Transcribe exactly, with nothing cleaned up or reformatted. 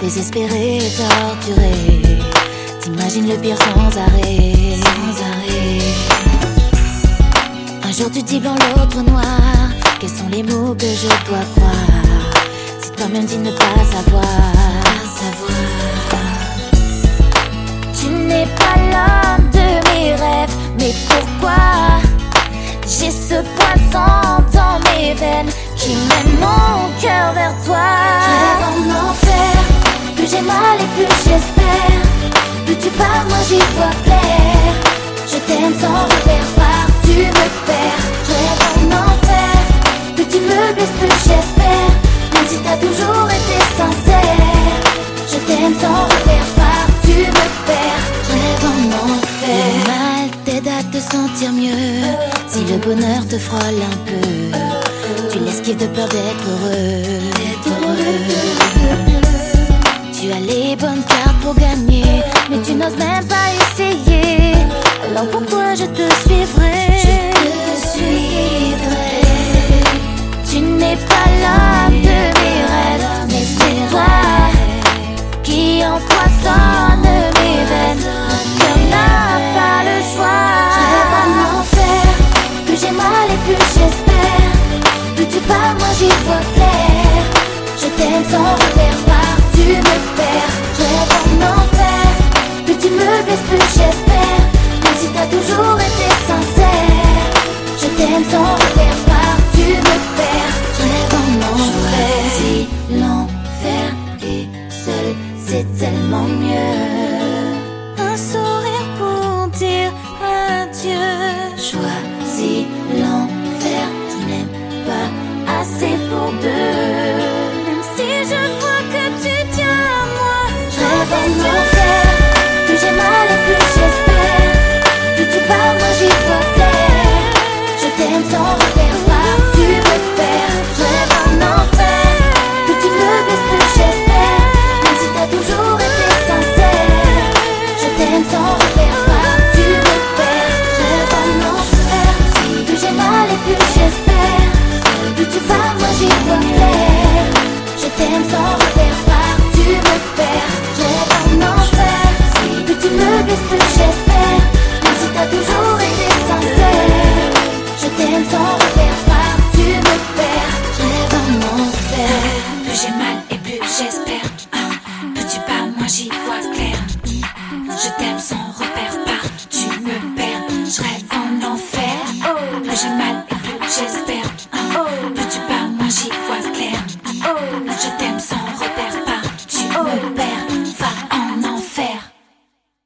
désespéré et torturé. T'imagines le pire sans arrêt, sans arrêt. Un jour tu dis blanc, l'autre noir. Quels sont les mots que je dois croire? Si toi-même dis ne pas savoir, savoir. Tu n'es pas l'homme de mes rêves, mais pourquoi j'ai ce poison dans mes veines qui mène mon cœur vers toi? Je rêve en enfer, plus j'ai mal et plus j'espère. Plus tu parles, moi j'y vois clair. Je t'aime sans repère, par tu me perds. Je rêve en enfer, plus tu me blesses, plus j'espère. Même si t'as toujours été sincère. Je t'aime sans repère, par tu me perds. Je rêve en enfer. Le mal t'aide à te sentir mieux. Si le bonheur te frôle un peu, tu l'esquives de peur d'être heureux, d'être heureux. Tu as les bonnes cartes pour gagner, mais tu n'oses même pas essayer. Alors pourquoi je te suivrai? Je te suivrai. Tu n'es pas l'homme de mes rêves, mais c'est toi qui empoisonne mes veines. Mon cœur n'a pas le choix. Je rêve en enfer, plus j'ai mal et plus j'espère. Plus tu parles, moi j'y vois clair. Je t'aime sans repère, par tu me perds. Je rêve en enfer, plus tu me blesses, plus j'espère. Même si t'as toujours été sincère. Je t'aime sans repère, par tu me perds. Je rêve en enfer. Choisis l'enfer et seul c'est tellement mieux. Un sourire pour dire adieu. Choisis l'enfer, je n'aime pas assez pour deux. Même si je vois que tu tiens à moi, je rêve en enfer. Plus j'ai mal et plus j'espère. Plus tu parles, moi j'y vois clair. Je t'aime sans repère, par tu me perds. Je rêve en enfer. Plus tu me blesses, plus j'espère. Même si t'as toujours été sincère. Je t'aime sans repère, par tu me perds. Je rêve en enfer. Plus j'ai mal et plus j'espère. Plus tu parles, moi j'y vois clair. Je t'aime sans repère, par tu me perds. Je rêve en enfer. Plus tu me blesses, plus j'espère. Même si t'as toujours été sincère. Je t'aime sans repère, par tu me perds. Je rêve en enfer. Plus j'ai mal et plus j'espère. Ah, plus tu parles, moi j'y vois clair. Je t'aime sans repère, par tu me perds. Je rêve en enfer. Plus j'ai mal et plus j'espère. Ah, plus tu parles, moi j'y vois clair. Je t'aime sans